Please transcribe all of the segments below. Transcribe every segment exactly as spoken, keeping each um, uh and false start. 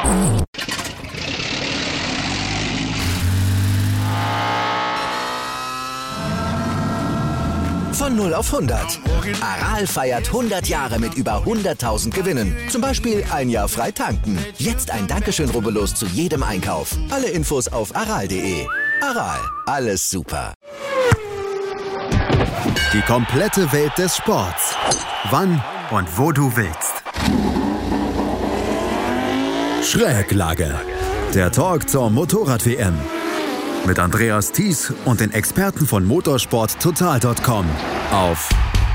Von null auf hundert. Aral feiert hundert Jahre mit über hunderttausend Gewinnen. Zum Beispiel ein Jahr frei tanken. Jetzt ein Dankeschön, rubbellos zu jedem Einkauf. Alle Infos auf aral punkt de. Aral, alles super. Die komplette Welt des Sports. Wann und wo du willst. Schräglage. Der Talk zur Motorrad-W M. Mit Andreas Thies und den Experten von motorsport total punkt com auf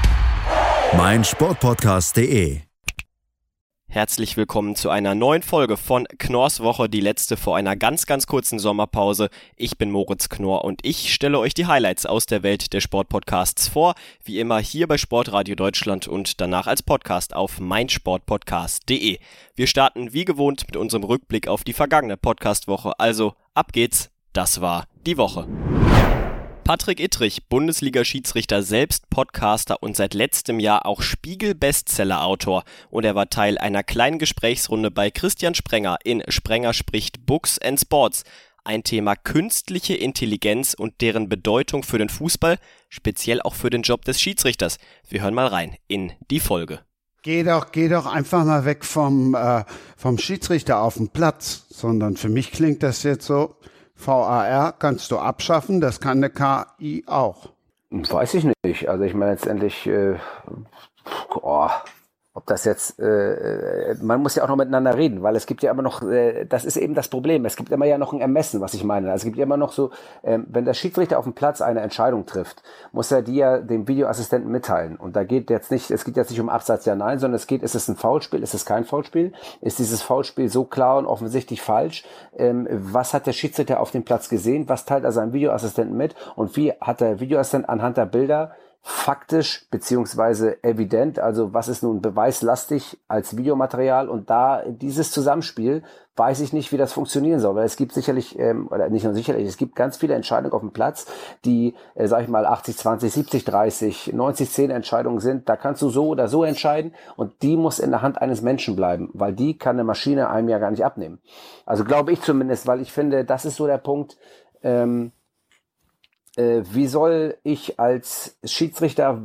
meinsportpodcast punkt de. Herzlich willkommen zu einer neuen Folge von Knorrs Woche, die letzte vor einer ganz, ganz kurzen Sommerpause. Ich bin Moritz Knorr und ich stelle euch die Highlights aus der Welt der Sportpodcasts vor, wie immer hier bei Sportradio Deutschland und danach als Podcast auf meinsportpodcast punkt de. Wir starten wie gewohnt mit unserem Rückblick auf die vergangene Podcastwoche, also ab geht's. Das war die Woche. Patrick Ittrich, Bundesliga-Schiedsrichter, selbst Podcaster und seit letztem Jahr auch Spiegel-Bestseller-Autor. Und er war Teil einer kleinen Gesprächsrunde bei Christian Sprenger in Sprenger spricht Books and Sports. Ein Thema künstliche Intelligenz und deren Bedeutung für den Fußball, speziell auch für den Job des Schiedsrichters. Wir hören mal rein in die Folge. Geh doch, geh doch einfach mal weg vom, äh, vom Schiedsrichter auf den Platz, sondern für mich klingt das jetzt so, V A R kannst du abschaffen, das kann eine K I auch. Weiß ich nicht. Also ich meine letztendlich, äh, oh, ob das jetzt, äh, man muss ja auch noch miteinander reden, weil es gibt ja immer noch, äh, das ist eben das Problem, es gibt immer ja noch ein Ermessen, was ich meine. Also es gibt ja immer noch so, äh, wenn der Schiedsrichter auf dem Platz eine Entscheidung trifft, muss er die ja dem Videoassistenten mitteilen. Und da geht jetzt nicht, es geht jetzt nicht um Absatz ja, nein, sondern es geht, ist es ein Foulspiel, ist es kein Foulspiel? Ist dieses Foulspiel so klar und offensichtlich falsch? Ähm, was hat der Schiedsrichter auf dem Platz gesehen? Was teilt er seinem Videoassistenten mit? Und wie hat der Videoassistent anhand der Bilder faktisch beziehungsweise evident, also was ist nun beweislastig als Videomaterial, und da dieses Zusammenspiel weiß ich nicht, wie das funktionieren soll, weil es gibt sicherlich, ähm, oder nicht nur sicherlich, es gibt ganz viele Entscheidungen auf dem Platz, die, äh, sag ich mal, achtzig zwanzig, siebzig dreißig, neunzig zehn Entscheidungen sind, da kannst du so oder so entscheiden und die muss in der Hand eines Menschen bleiben, weil die kann eine Maschine einem ja gar nicht abnehmen. Also glaube ich zumindest, weil ich finde, das ist so der Punkt, ähm, Äh, wie soll ich als Schiedsrichter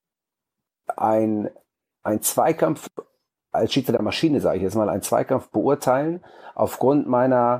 ein, ein Zweikampf, als Schiedsrichter Maschine, sage ich jetzt mal, einen Zweikampf beurteilen, aufgrund meiner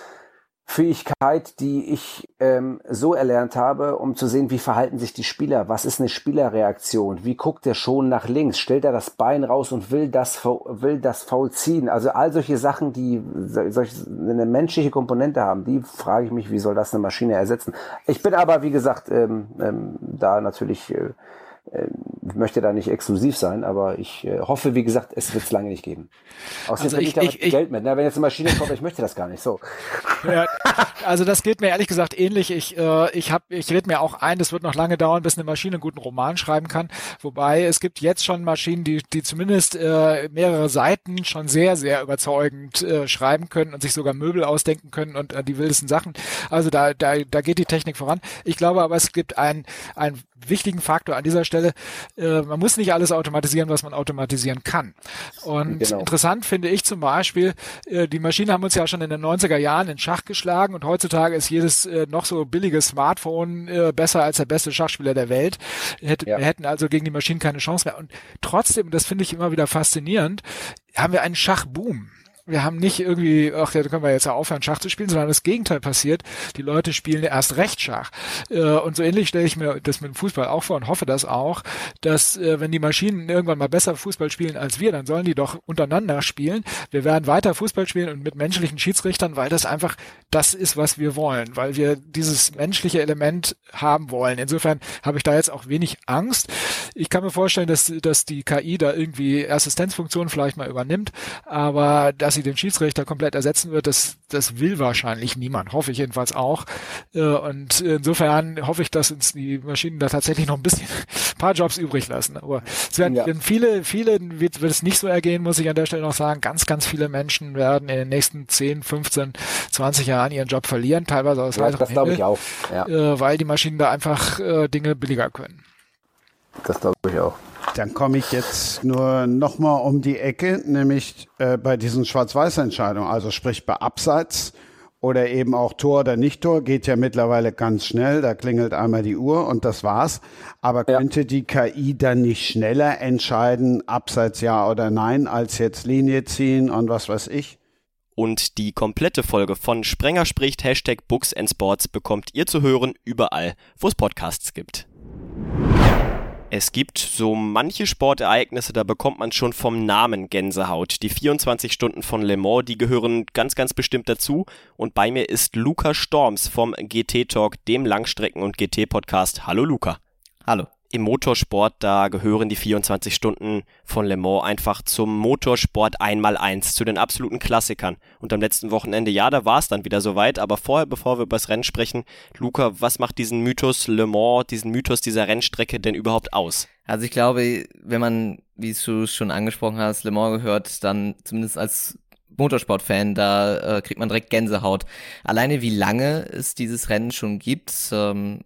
Fähigkeit, die ich ähm, so erlernt habe, um zu sehen, wie verhalten sich die Spieler, was ist eine Spielerreaktion, wie guckt der schon nach links, stellt er das Bein raus und will das will das Foul ziehen, also all solche Sachen, die solche, eine menschliche Komponente haben, die frage ich mich, wie soll das eine Maschine ersetzen. Ich bin aber, wie gesagt, ähm, ähm, da natürlich äh, äh, möchte da nicht exklusiv sein, aber ich äh, hoffe, wie gesagt, es wird es lange nicht geben. Außerdem also ich, ich, damit ich, ich, Geld mit, ne? Wenn jetzt eine Maschine kommt, ich möchte das gar nicht, so. Ja, also das geht mir ehrlich gesagt ähnlich. Ich, äh, ich, hab, ich rede mir auch ein, das wird noch lange dauern, bis eine Maschine einen guten Roman schreiben kann. Wobei es gibt jetzt schon Maschinen, die, die zumindest äh, mehrere Seiten schon sehr, sehr überzeugend äh, schreiben können und sich sogar Möbel ausdenken können und äh, die wildesten Sachen. Also da, da, da geht die Technik voran. Ich glaube aber, es gibt einen, einen wichtigen Faktor an dieser Stelle. Äh, man muss nicht alles automatisieren, was man automatisieren kann. Und genau. Interessant finde ich zum Beispiel, äh, die Maschinen haben uns ja schon in den neunziger Jahren in Schach geschlagen und heutzutage ist jedes äh, noch so billige Smartphone äh, besser als der beste Schachspieler der Welt. Hätt, ja. Wir hätten also gegen die Maschinen keine Chance mehr. Und trotzdem, das finde ich immer wieder faszinierend, haben wir einen Schachboom. Wir haben nicht irgendwie, ach ja, da können wir jetzt ja aufhören, Schach zu spielen, sondern das Gegenteil passiert. Die Leute spielen erst recht Schach. Und so ähnlich stelle ich mir das mit dem Fußball auch vor und hoffe das auch, dass wenn die Maschinen irgendwann mal besser Fußball spielen als wir, dann sollen die doch untereinander spielen. Wir werden weiter Fußball spielen und mit menschlichen Schiedsrichtern, weil das einfach das ist, was wir wollen, weil wir dieses menschliche Element haben wollen. Insofern habe ich da jetzt auch wenig Angst. Ich kann mir vorstellen, dass, dass die K I da irgendwie Assistenzfunktionen vielleicht mal übernimmt, aber das sie den Schiedsrichter komplett ersetzen wird, das, das will wahrscheinlich niemand, hoffe ich jedenfalls auch. Und insofern hoffe ich, dass uns die Maschinen da tatsächlich noch ein bisschen, ein paar Jobs übrig lassen. Aber es werden ja. viele, viele wird, wird es nicht so ergehen, muss ich an der Stelle noch sagen. Ganz, ganz viele Menschen werden in den nächsten zehn, fünfzehn, zwanzig Jahren ihren Job verlieren, teilweise aus ja, das glaube ich auch. Ja. Weil die Maschinen da einfach Dinge billiger können. Das glaube ich auch. Dann komme ich jetzt nur nochmal um die Ecke, nämlich äh, bei diesen Schwarz-Weiß-Entscheidungen, also sprich bei Abseits oder eben auch Tor oder Nicht-Tor, geht ja mittlerweile ganz schnell, da klingelt einmal die Uhr und das war's. Aber ja. Könnte die K I dann nicht schneller entscheiden, Abseits ja oder nein, als jetzt Linie ziehen und was weiß ich? Und die komplette Folge von Sprenger spricht, Hashtag Books and Sports, bekommt ihr zu hören überall, wo es Podcasts gibt. Es gibt so manche Sportereignisse, da bekommt man schon vom Namen Gänsehaut. Die vierundzwanzig Stunden von Le Mans, die gehören ganz, ganz bestimmt dazu. Und bei mir ist Luca Storms vom G T Talk, dem Langstrecken- und G T-Podcast. Hallo Luca. Hallo. Im Motorsport, da gehören die vierundzwanzig Stunden von Le Mans einfach zum Motorsport einmal eins, zu den absoluten Klassikern. Und am letzten Wochenende, ja, da war es dann wieder soweit, aber vorher, bevor wir über das Rennen sprechen, Luca, was macht diesen Mythos Le Mans, diesen Mythos dieser Rennstrecke denn überhaupt aus? Also ich glaube, wenn man, wie du schon angesprochen hast, Le Mans gehört, dann zumindest als Motorsportfan, da äh, kriegt man direkt Gänsehaut. Alleine wie lange es dieses Rennen schon gibt, ähm,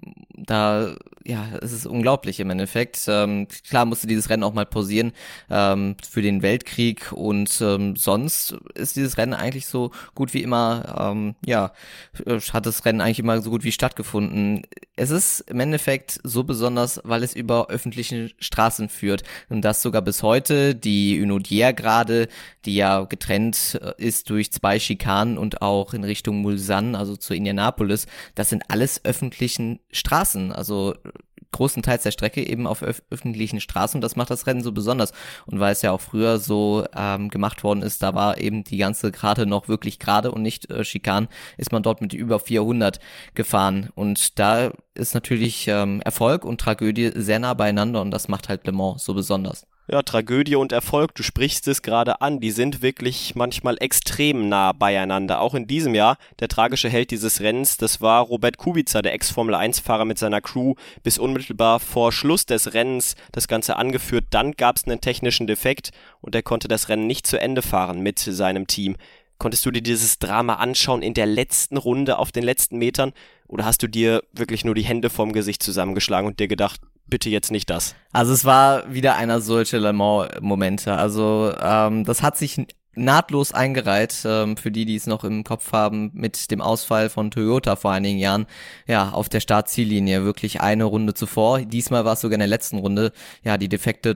da ja, es ist unglaublich im Endeffekt. Ähm, klar musste dieses Rennen auch mal pausieren ähm, für den Weltkrieg und ähm, sonst ist dieses Rennen eigentlich so gut wie immer, ähm, ja, hat das Rennen eigentlich immer so gut wie stattgefunden. Es ist im Endeffekt so besonders, weil es über öffentliche Straßen führt und das sogar bis heute. Die Unodier gerade, die ja getrennt ist durch zwei Schikanen und auch in Richtung Mulsanne, also zu Indianapolis, das sind alles öffentlichen Straßen, also großenteils der Strecke eben auf öf- öffentlichen Straßen und das macht das Rennen so besonders. Und weil es ja auch früher so ähm, gemacht worden ist, da war eben die ganze Gerade noch wirklich gerade und nicht äh, Schikanen, ist man dort mit über vierhundert gefahren. Und da ist natürlich ähm, Erfolg und Tragödie sehr nah beieinander und das macht halt Le Mans so besonders. Ja, Tragödie und Erfolg, du sprichst es gerade an, die sind wirklich manchmal extrem nah beieinander. Auch in diesem Jahr, der tragische Held dieses Rennens, das war Robert Kubica, der Ex-Formel eins Fahrer mit seiner Crew, bis unmittelbar vor Schluss des Rennens das Ganze angeführt. Dann gab es einen technischen Defekt und er konnte das Rennen nicht zu Ende fahren mit seinem Team. Konntest du dir dieses Drama anschauen in der letzten Runde auf den letzten Metern oder hast du dir wirklich nur die Hände vorm Gesicht zusammengeschlagen und dir gedacht, bitte jetzt nicht das? Also es war wieder einer solcher Le Mans-Momente. Also ähm, das hat sich nahtlos eingereiht, ähm, für die, die es noch im Kopf haben, mit dem Ausfall von Toyota vor einigen Jahren, ja, auf der Start-Ziellinie, wirklich eine Runde zuvor. Diesmal war es sogar in der letzten Runde, ja, die defekte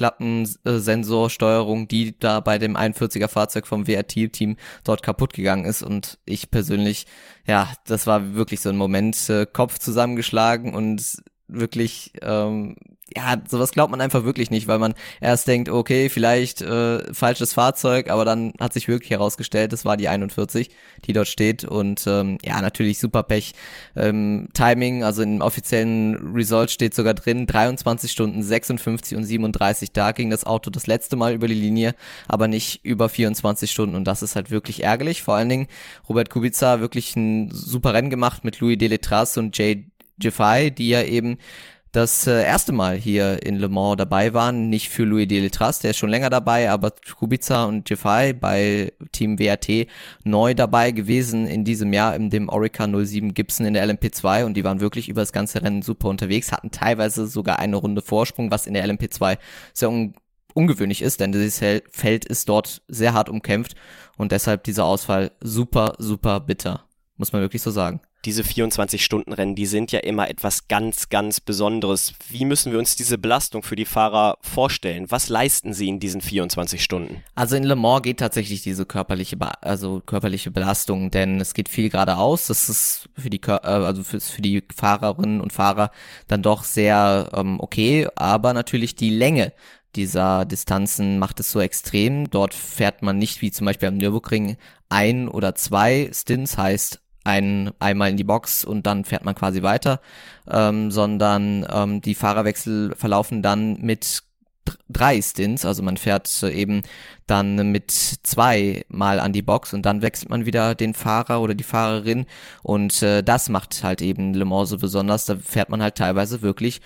Drosselklappen-Sensorsteuerung, die da bei dem einundvierziger Fahrzeug vom W R T-Team dort kaputt gegangen ist und ich persönlich, ja, das war wirklich so ein Moment, äh, Kopf zusammengeschlagen und wirklich, ähm, ja, sowas glaubt man einfach wirklich nicht, weil man erst denkt, okay, vielleicht äh, falsches Fahrzeug, aber dann hat sich wirklich herausgestellt, es war die einundvierzig, die dort steht und ähm, ja, natürlich super Pech. Ähm, Timing, also im offiziellen Result steht sogar drin, dreiundzwanzig Stunden, sechsundfünfzig und siebenunddreißig, da ging das Auto das letzte Mal über die Linie, aber nicht über vierundzwanzig Stunden und das ist halt wirklich ärgerlich. Vor allen Dingen Robert Kubica wirklich ein super Rennen gemacht mit Louis Deletras und Jay Giuffai, die ja eben das äh, erste Mal hier in Le Mans dabei waren, nicht für Louis Deletras, der ist schon länger dabei, aber Kubica und Giuffai bei Team W R T neu dabei gewesen in diesem Jahr in dem Oreca null sieben Gibson in der L M P zwei und die waren wirklich über das ganze Rennen super unterwegs, hatten teilweise sogar eine Runde Vorsprung, was in der L M P zwei sehr un- ungewöhnlich ist, denn dieses Feld ist dort sehr hart umkämpft und deshalb dieser Ausfall super, super bitter, muss man wirklich so sagen. Diese vierundzwanzig-Stunden-Rennen, die sind ja immer etwas ganz, ganz Besonderes. Wie müssen wir uns diese Belastung für die Fahrer vorstellen? Was leisten sie in diesen vierundzwanzig Stunden? Also in Le Mans geht tatsächlich diese körperliche, Be- also körperliche Belastung, denn es geht viel geradeaus. Das ist für die, also für, für die Fahrerinnen und Fahrer dann doch sehr ähm, okay, aber natürlich die Länge dieser Distanzen macht es so extrem. Dort fährt man nicht wie zum Beispiel am Nürburgring ein oder zwei Stints, heißt ein einmal in die Box und dann fährt man quasi weiter, ähm, sondern ähm, die Fahrerwechsel verlaufen dann mit d- drei Stints, also man fährt äh, eben dann mit zwei Mal an die Box und dann wechselt man wieder den Fahrer oder die Fahrerin und äh, das macht halt eben Le Mans so besonders, da fährt man halt teilweise wirklich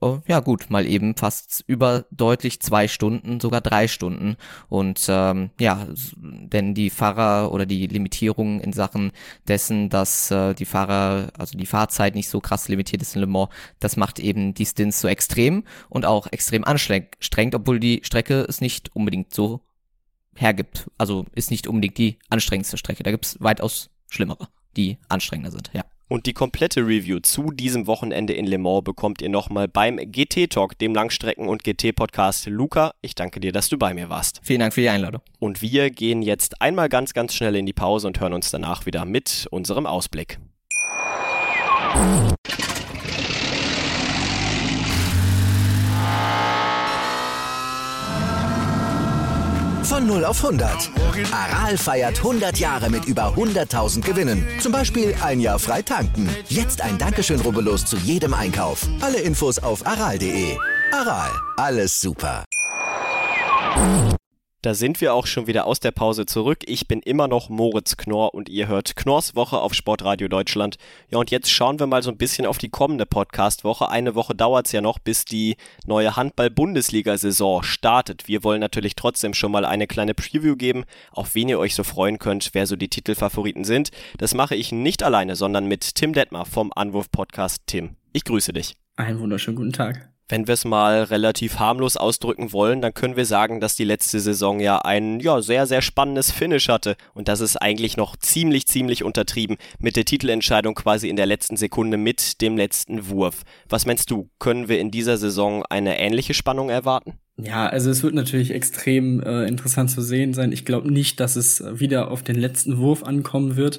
oh, ja gut, mal eben fast über deutlich zwei Stunden, sogar drei Stunden. Und ähm, ja, denn die Fahrer oder die Limitierungen in Sachen dessen, dass äh, die Fahrer, also die Fahrzeit nicht so krass limitiert ist in Le Mans, das macht eben die Stints so extrem und auch extrem anstrengend, obwohl die Strecke es nicht unbedingt so hergibt. Also ist nicht unbedingt die anstrengendste Strecke. Da gibt's weitaus schlimmere, die anstrengender sind, ja. Und die komplette Review zu diesem Wochenende in Le Mans bekommt ihr nochmal beim G T-Talk, dem Langstrecken- und G T-Podcast. Luca, ich danke dir, dass du bei mir warst. Vielen Dank für die Einladung. Und wir gehen jetzt einmal ganz, ganz schnell in die Pause und hören uns danach wieder mit unserem Ausblick. Von null auf hundert. Aral feiert hundert Jahre mit über hunderttausend Gewinnen. Zum Beispiel ein Jahr frei tanken. Jetzt ein Dankeschön, rubbellos zu jedem Einkauf. Alle Infos auf aral punkt de. Aral, alles super. Da sind wir auch schon wieder aus der Pause zurück. Ich bin immer noch Moritz Knorr und ihr hört Knorrs Woche auf Sportradio Deutschland. Ja, und jetzt schauen wir mal so ein bisschen auf die kommende Podcast-Woche. Eine Woche dauert es ja noch, bis die neue Handball-Bundesliga-Saison startet. Wir wollen natürlich trotzdem schon mal eine kleine Preview geben, auf wen ihr euch so freuen könnt, wer so die Titelfavoriten sind. Das mache ich nicht alleine, sondern mit Tim Detmer vom Anwurf-Podcast. Tim, ich grüße dich. Einen wunderschönen guten Tag. Wenn wir es mal relativ harmlos ausdrücken wollen, dann können wir sagen, dass die letzte Saison ja ein ja sehr, sehr spannendes Finish hatte und das ist eigentlich noch ziemlich, ziemlich untertrieben mit der Titelentscheidung quasi in der letzten Sekunde mit dem letzten Wurf. Was meinst du, können wir in dieser Saison eine ähnliche Spannung erwarten? Ja, also es wird natürlich extrem äh, interessant zu sehen sein. Ich glaube nicht, dass es wieder auf den letzten Wurf ankommen wird.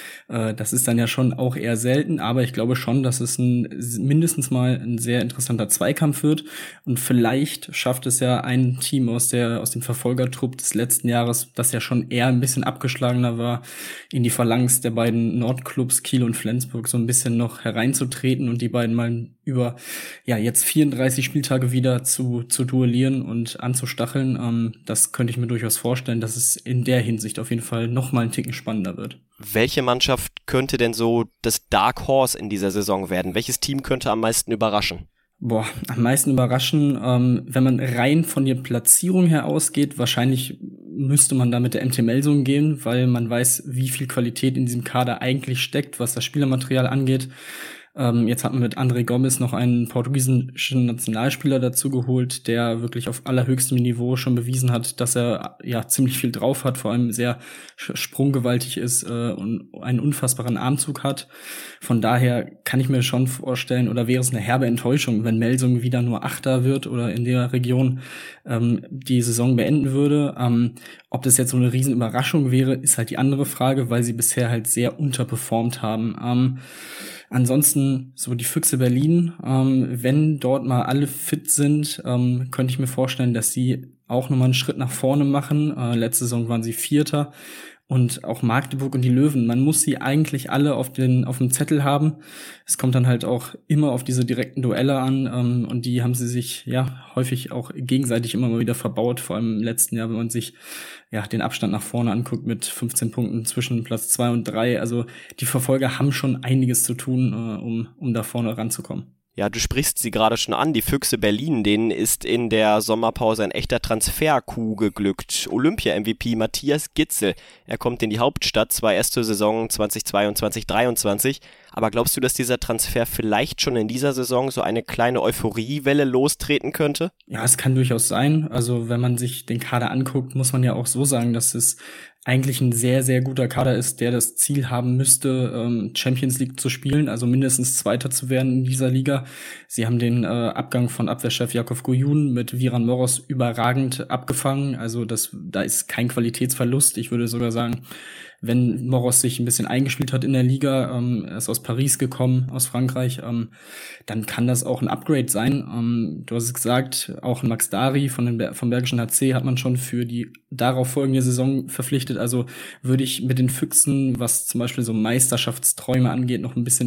Das ist dann ja schon auch eher selten, aber ich glaube schon, dass es ein, mindestens mal ein sehr interessanter Zweikampf wird und vielleicht schafft es ja ein Team aus der aus dem Verfolgertrupp des letzten Jahres, das ja schon eher ein bisschen abgeschlagener war, in die Phalanx der beiden Nordclubs Kiel und Flensburg so ein bisschen noch hereinzutreten und die beiden mal über ja jetzt vierunddreißig Spieltage wieder zu zu duellieren und anzustacheln. Ähm, das könnte ich mir durchaus vorstellen, dass es in der Hinsicht auf jeden Fall noch mal einen Ticken spannender wird. Welche Mannschaft könnte denn so das Dark Horse in dieser Saison werden? Welches Team könnte am meisten überraschen? Boah, am meisten überraschen, ähm, wenn man rein von der Platzierung her ausgeht, wahrscheinlich müsste man da mit der M T Melsung gehen, weil man weiß, wie viel Qualität in diesem Kader eigentlich steckt, was das Spielermaterial angeht. Ähm, jetzt hat man mit André Gomes noch einen portugiesischen Nationalspieler dazu geholt, der wirklich auf allerhöchstem Niveau schon bewiesen hat, dass er ja ziemlich viel drauf hat, vor allem sehr sprunggewaltig ist äh, und einen unfassbaren Armzug hat. Von daher kann ich mir schon vorstellen, oder wäre es eine herbe Enttäuschung, wenn Melsung wieder nur Achter wird oder in der Region ähm, die Saison beenden würde. Ähm, ob das jetzt so eine riesen Überraschung wäre, ist halt die andere Frage, weil sie bisher halt sehr unterperformt haben. Ähm, Ansonsten so die Füchse Berlin, ähm, wenn dort mal alle fit sind, ähm, könnte ich mir vorstellen, dass sie auch nochmal einen Schritt nach vorne machen. Äh, letzte Saison waren sie Vierter. Und auch Magdeburg und die Löwen, man muss sie eigentlich alle auf den auf dem Zettel haben. Es kommt dann halt auch immer auf diese direkten Duelle an ähm, und die haben sie sich ja häufig auch gegenseitig immer mal wieder verbaut, vor allem im letzten Jahr, wenn man sich ja den Abstand nach vorne anguckt mit fünfzehn Punkten zwischen Platz zwei und drei. Also die Verfolger haben schon einiges zu tun, äh, um um da vorne ranzukommen. Ja, du sprichst sie gerade schon an, die Füchse Berlin, denen ist in der Sommerpause ein echter Transfer-Coup geglückt. Olympia-M V P Matthias Gitzel, er kommt in die Hauptstadt, zwar erst zur Saison zweitausendzweiundzwanzig dreiundzwanzig, aber glaubst du, dass dieser Transfer vielleicht schon in dieser Saison so eine kleine Euphoriewelle lostreten könnte? Ja, es kann durchaus sein. Also wenn man sich den Kader anguckt, muss man ja auch so sagen, dass es eigentlich ein sehr, sehr guter Kader ist, der das Ziel haben müsste, Champions League zu spielen, also mindestens Zweiter zu werden in dieser Liga. Sie haben den äh, Abgang von Abwehrchef Jakov Gojun mit Viran Moros überragend abgefangen, also das, da ist kein Qualitätsverlust. Ich würde sogar sagen, wenn Moros sich ein bisschen eingespielt hat in der Liga, ähm, er ist aus Paris gekommen, aus Frankreich, ähm, dann kann das auch ein Upgrade sein. Ähm, du hast es gesagt, auch Max Dari von den, vom Bergischen H C hat man schon für die darauf folgende Saison verpflichtet. Also würde ich mit den Füchsen, was zum Beispiel so Meisterschaftsträume angeht, noch ein bisschen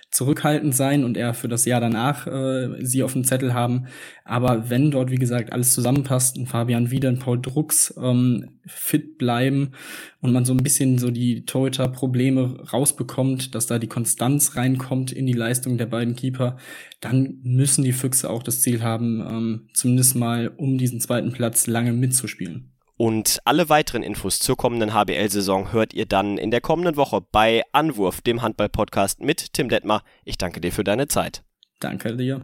zurückhaltend sein und eher für das Jahr danach äh, sie auf dem Zettel haben. Aber wenn dort, wie gesagt, alles zusammenpasst, ein Fabian Wieder, ein Paul Drucks ähm, fit bleiben und man so ein bisschen so die Torhüter-Probleme rausbekommt, dass da die Konstanz reinkommt in die Leistung der beiden Keeper, dann müssen die Füchse auch das Ziel haben, ähm, zumindest mal um diesen zweiten Platz lange mitzuspielen. Und alle weiteren Infos zur kommenden H B L-Saison hört ihr dann in der kommenden Woche bei Anwurf, dem Handball-Podcast mit Tim Detmer. Ich danke dir für deine Zeit. Danke dir.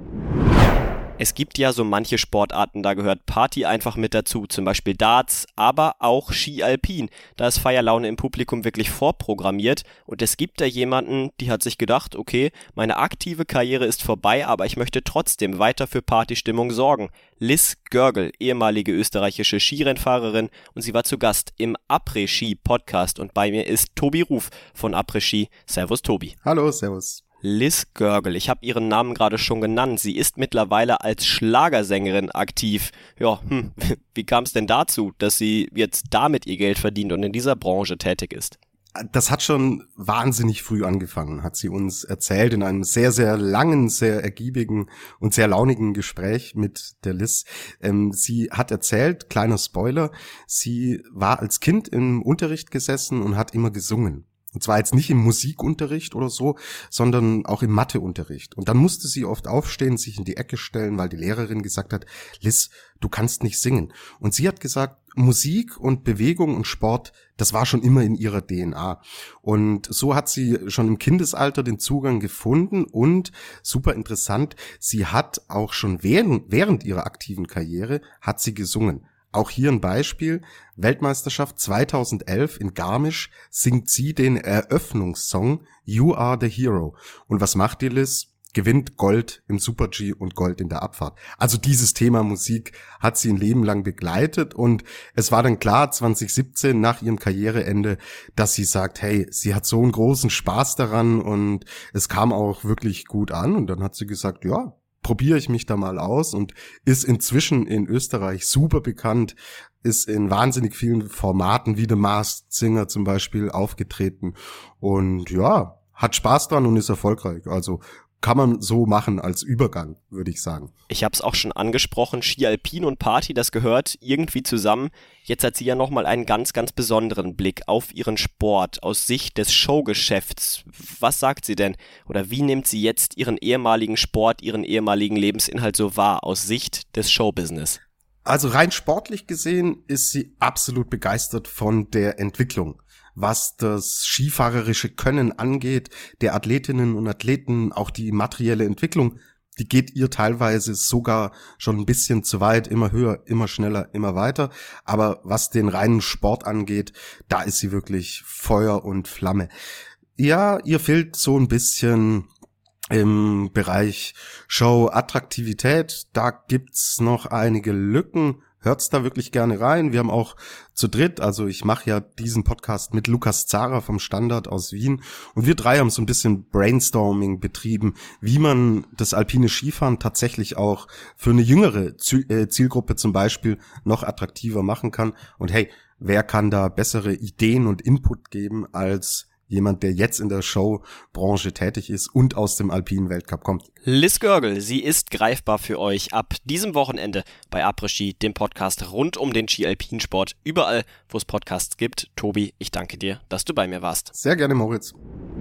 Es gibt ja so manche Sportarten, da gehört Party einfach mit dazu, zum Beispiel Darts, aber auch Ski Alpin. Da ist Feierlaune im Publikum wirklich vorprogrammiert und es gibt da jemanden, die hat sich gedacht, okay, meine aktive Karriere ist vorbei, aber ich möchte trotzdem weiter für Partystimmung sorgen. Liz Görgel, ehemalige österreichische Skirennfahrerin, und sie war zu Gast im Après-Ski-Podcast und bei mir ist Tobi Ruf von Après-Ski. Servus Tobi. Hallo, servus. Liz Görgel, ich habe ihren Namen gerade schon genannt. Sie ist mittlerweile als Schlagersängerin aktiv. Ja, hm, wie kam es denn dazu, dass sie jetzt damit ihr Geld verdient und in dieser Branche tätig ist? Das hat schon wahnsinnig früh angefangen, hat sie uns erzählt in einem sehr, sehr langen, sehr ergiebigen und sehr launigen Gespräch mit der Liz. Ähm, sie hat erzählt, kleiner Spoiler, sie war als Kind im Unterricht gesessen und hat immer gesungen. Und zwar jetzt nicht im Musikunterricht oder so, sondern auch im Matheunterricht. Und dann musste sie oft aufstehen, sich in die Ecke stellen, weil die Lehrerin gesagt hat, Liz, du kannst nicht singen. Und sie hat gesagt, Musik und Bewegung und Sport, das war schon immer in ihrer D N A. Und so hat sie schon im Kindesalter den Zugang gefunden und, super interessant, sie hat auch schon während, während ihrer aktiven Karriere, hat sie gesungen. Auch hier ein Beispiel, Weltmeisterschaft zweitausendelf in Garmisch singt sie den Eröffnungssong You Are the Hero. Und was macht die Liz? Gewinnt Gold im Super-G und Gold in der Abfahrt. Also dieses Thema Musik hat sie ein Leben lang begleitet und es war dann klar zwanzig siebzehn nach ihrem Karriereende, dass sie sagt, hey, sie hat so einen großen Spaß daran und es kam auch wirklich gut an und dann hat sie gesagt, ja, probiere ich mich da mal aus und ist inzwischen in Österreich super bekannt, ist in wahnsinnig vielen Formaten wie The Masked Singer zum Beispiel aufgetreten und ja, hat Spaß dran und ist erfolgreich. Also kann man so machen als Übergang, würde ich sagen. Ich habe es auch schon angesprochen, Ski Alpin und Party, das gehört irgendwie zusammen. Jetzt hat sie ja nochmal einen ganz, ganz besonderen Blick auf ihren Sport aus Sicht des Showgeschäfts. Was sagt sie denn? Oder wie nimmt sie jetzt ihren ehemaligen Sport, ihren ehemaligen Lebensinhalt so wahr aus Sicht des Showbusiness? Also rein sportlich gesehen ist sie absolut begeistert von der Entwicklung, was das skifahrerische Können angeht, der Athletinnen und Athleten, auch die materielle Entwicklung, die geht ihr teilweise sogar schon ein bisschen zu weit, immer höher, immer schneller, immer weiter. Aber was den reinen Sport angeht, da ist sie wirklich Feuer und Flamme. Ja, ihr fehlt so ein bisschen im Bereich Show Attraktivität, da gibt's noch einige Lücken. Hört's da wirklich gerne rein. Wir haben auch zu dritt, also ich mache ja diesen Podcast mit Lukas Zara vom Standard aus Wien und wir drei haben so ein bisschen Brainstorming betrieben, wie man das alpine Skifahren tatsächlich auch für eine jüngere Zielgruppe zum Beispiel noch attraktiver machen kann. Und hey, wer kann da bessere Ideen und Input geben als jemand, der jetzt in der Showbranche tätig ist und aus dem alpinen Weltcup kommt. Liz Görgel, sie ist greifbar für euch ab diesem Wochenende bei Après-Ski, dem Podcast rund um den Ski-Alpinsport, überall, wo es Podcasts gibt. Tobi, ich danke dir, dass du bei mir warst. Sehr gerne, Moritz.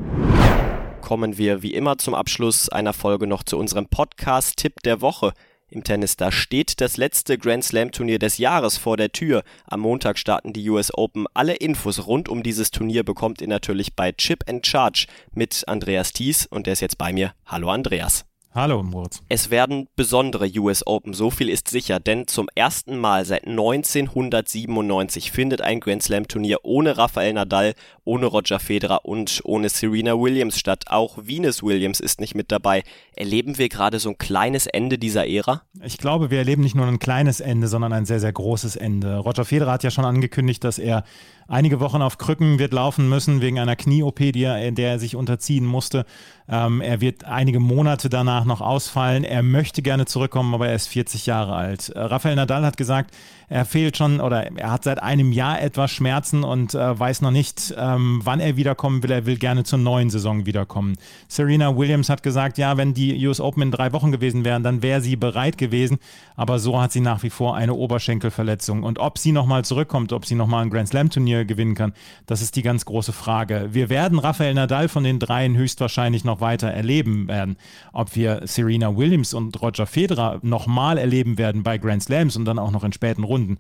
Kommen wir wie immer zum Abschluss einer Folge noch zu unserem Podcast-Tipp der Woche. Im Tennis, da steht das letzte Grand Slam Turnier des Jahres vor der Tür. Am Montag starten die U S Open. Alle Infos rund um dieses Turnier bekommt ihr natürlich bei Chip and Charge mit Andreas Thies und der ist jetzt bei mir. Hallo Andreas. Hallo Moritz. Es werden besondere U S Open, so viel ist sicher, denn zum ersten Mal seit neunzehnhundertsiebenundneunzig findet ein Grand Slam Turnier ohne Rafael Nadal, ohne Roger Federer und ohne Serena Williams statt. Auch Venus Williams ist nicht mit dabei. Erleben wir gerade so ein kleines Ende dieser Ära? Ich glaube, wir erleben nicht nur ein kleines Ende, sondern ein sehr, sehr großes Ende. Roger Federer hat ja schon angekündigt, dass er einige Wochen auf Krücken wird laufen müssen wegen einer Knie-O P, die er, der er sich unterziehen musste. Ähm, er wird einige Monate danach noch ausfallen. Er möchte gerne zurückkommen, aber er ist vierzig Jahre alt. Äh, Rafael Nadal hat gesagt, er fehlt schon oder er hat seit einem Jahr etwas Schmerzen und äh, weiß noch nicht, ähm, ähm, wann er wiederkommen will. Er will gerne zur neuen Saison wiederkommen. Serena Williams hat gesagt, ja, wenn die U S Open in drei Wochen gewesen wären, dann wäre sie bereit gewesen. Aber so hat sie nach wie vor eine Oberschenkelverletzung. Und ob sie nochmal zurückkommt, ob sie nochmal ein Grand Slam-Turnier gewinnen kann, das ist die ganz große Frage. Wir werden Rafael Nadal von den dreien höchstwahrscheinlich noch weiter erleben werden. Ob wir Serena Williams und Roger Federer nochmal erleben werden bei Grand Slams und dann auch noch in späten Runden,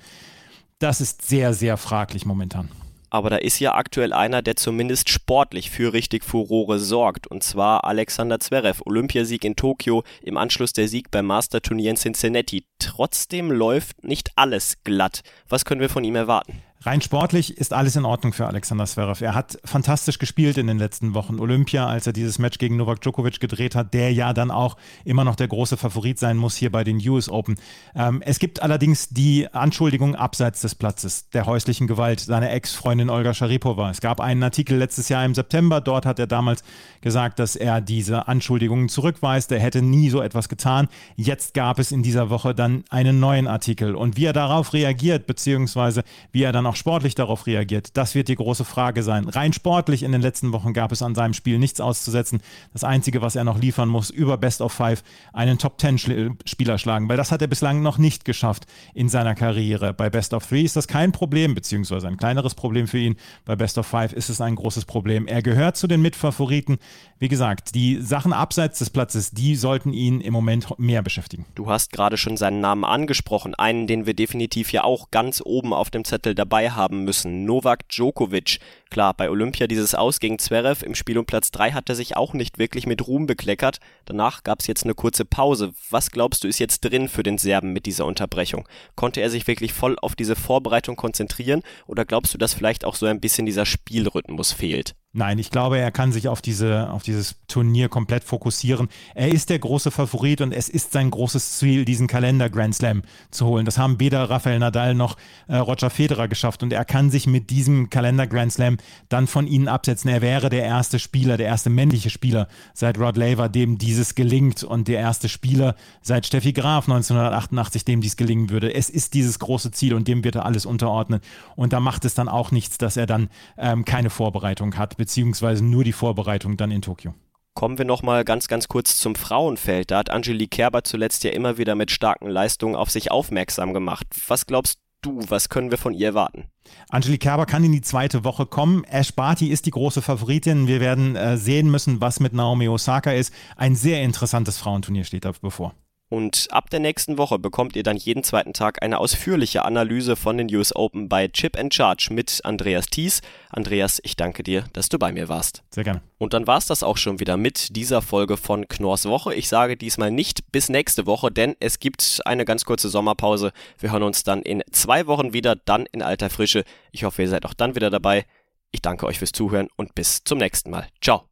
das ist sehr, sehr fraglich momentan. Aber da ist ja aktuell einer, der zumindest sportlich für richtig Furore sorgt. Und zwar Alexander Zverev, Olympiasieg in Tokio, im Anschluss der Sieg beim Master-Turnier in Cincinnati. Trotzdem läuft nicht alles glatt. Was können wir von ihm erwarten? Rein sportlich ist alles in Ordnung für Alexander Zverev. Er hat fantastisch gespielt in den letzten Wochen. Olympia, als er dieses Match gegen Novak Djokovic gedreht hat, der ja dann auch immer noch der große Favorit sein muss hier bei den U S Open. Ähm, es gibt allerdings die Anschuldigung abseits des Platzes, der häuslichen Gewalt seiner Ex-Freundin Olga Sharipova. Es gab einen Artikel letztes Jahr im September, dort hat er damals gesagt, dass er diese Anschuldigungen zurückweist. Er hätte nie so etwas getan. Jetzt gab es in dieser Woche dann einen neuen Artikel. Und wie er darauf reagiert, beziehungsweise wie er dann auch sportlich darauf reagiert, das wird die große Frage sein. Rein sportlich in den letzten Wochen gab es an seinem Spiel nichts auszusetzen. Das Einzige, was er noch liefern muss, über Best of Five einen Top-Ten-Spieler schlagen, weil das hat er bislang noch nicht geschafft in seiner Karriere. Bei Best of Three ist das kein Problem, beziehungsweise ein kleineres Problem für ihn. Bei Best of Five ist es ein großes Problem. Er gehört zu den Mitfavoriten. Wie gesagt, die Sachen abseits des Platzes, die sollten ihn im Moment mehr beschäftigen. Du hast gerade schon seinen Namen angesprochen, einen, den wir definitiv ja auch ganz oben auf dem Zettel dabei haben müssen. Novak Djokovic. Klar, bei Olympia dieses Aus gegen Zverev im Spiel um Platz drei hat er sich auch nicht wirklich mit Ruhm bekleckert. Danach gab es jetzt eine kurze Pause. Was glaubst du, ist jetzt drin für den Serben mit dieser Unterbrechung? Konnte er sich wirklich voll auf diese Vorbereitung konzentrieren oder glaubst du, dass vielleicht auch so ein bisschen dieser Spielrhythmus fehlt? Nein, ich glaube, er kann sich auf diese, auf dieses Turnier komplett fokussieren. Er ist der große Favorit und es ist sein großes Ziel, diesen Kalender Grand Slam zu holen. Das haben weder Rafael Nadal noch äh, Roger Federer geschafft und er kann sich mit diesem Kalender Grand Slam dann von ihnen absetzen. Er wäre der erste Spieler, der erste männliche Spieler seit Rod Laver, dem dieses gelingt und der erste Spieler seit Steffi Graf neunzehnhundertachtundachtzig, dem dies gelingen würde. Es ist dieses große Ziel und dem wird er alles unterordnen und da macht es dann auch nichts, dass er dann ähm, keine Vorbereitung hat, beziehungsweise nur die Vorbereitung dann in Tokio. Kommen wir nochmal ganz, ganz kurz zum Frauenfeld. Da hat Angelique Kerber zuletzt ja immer wieder mit starken Leistungen auf sich aufmerksam gemacht. Was glaubst du, was können wir von ihr erwarten? Angelique Kerber kann in die zweite Woche kommen. Ash Barty ist die große Favoritin. Wir werden äh, sehen müssen, was mit Naomi Osaka ist. Ein sehr interessantes Frauenturnier steht da bevor. Und ab der nächsten Woche bekommt ihr dann jeden zweiten Tag eine ausführliche Analyse von den U S Open bei Chip and Charge mit Andreas Thies. Andreas, ich danke dir, dass du bei mir warst. Sehr gerne. Und dann war es das auch schon wieder mit dieser Folge von Knorrs Woche. Ich sage diesmal nicht bis nächste Woche, denn es gibt eine ganz kurze Sommerpause. Wir hören uns dann in zwei Wochen wieder, dann in alter Frische. Ich hoffe, ihr seid auch dann wieder dabei. Ich danke euch fürs Zuhören und bis zum nächsten Mal. Ciao.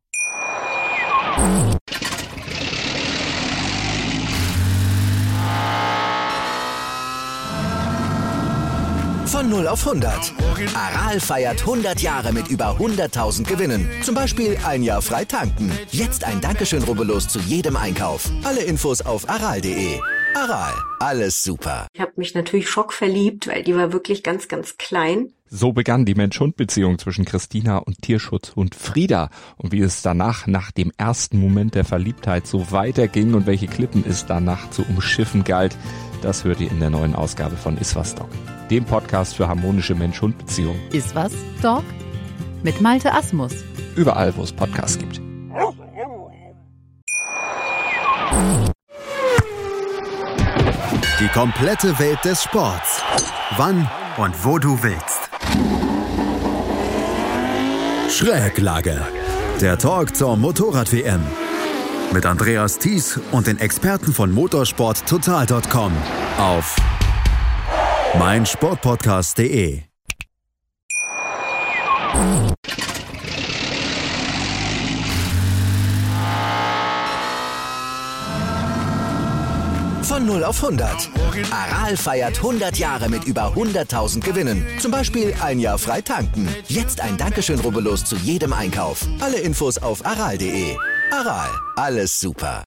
Von null auf hundert. Aral feiert hundert Jahre mit über hunderttausend Gewinnen. Zum Beispiel ein Jahr frei tanken. Jetzt ein Dankeschön, rubbellos zu jedem Einkauf. Alle Infos auf aral punkt de. Aral, alles super. Ich habe mich natürlich schockverliebt, weil die war wirklich ganz, ganz klein. So begann die Mensch-Hund-Beziehung zwischen Christina und Tierschutzhund Frieda. Und wie es danach, nach dem ersten Moment der Verliebtheit, so weiterging und welche Klippen es danach zu umschiffen galt, das hört ihr in der neuen Ausgabe von Iswas Dog, dem Podcast für harmonische Mensch-Hund-Beziehungen. Iswas Dog mit Malte Asmus. Überall, wo es Podcasts gibt. Die komplette Welt des Sports. Wann und wo du willst. Schräglage. Der Talk zur Motorrad-W M. Mit Andreas Thies und den Experten von motorsport total punkt com auf meinsportpodcast punkt de. Von null auf hundert. Aral feiert hundert Jahre mit über hunderttausend Gewinnen. Zum Beispiel ein Jahr frei tanken. Jetzt ein Dankeschön, rubbellos zu jedem Einkauf. Alle Infos auf aral punkt de. Aral, alles super.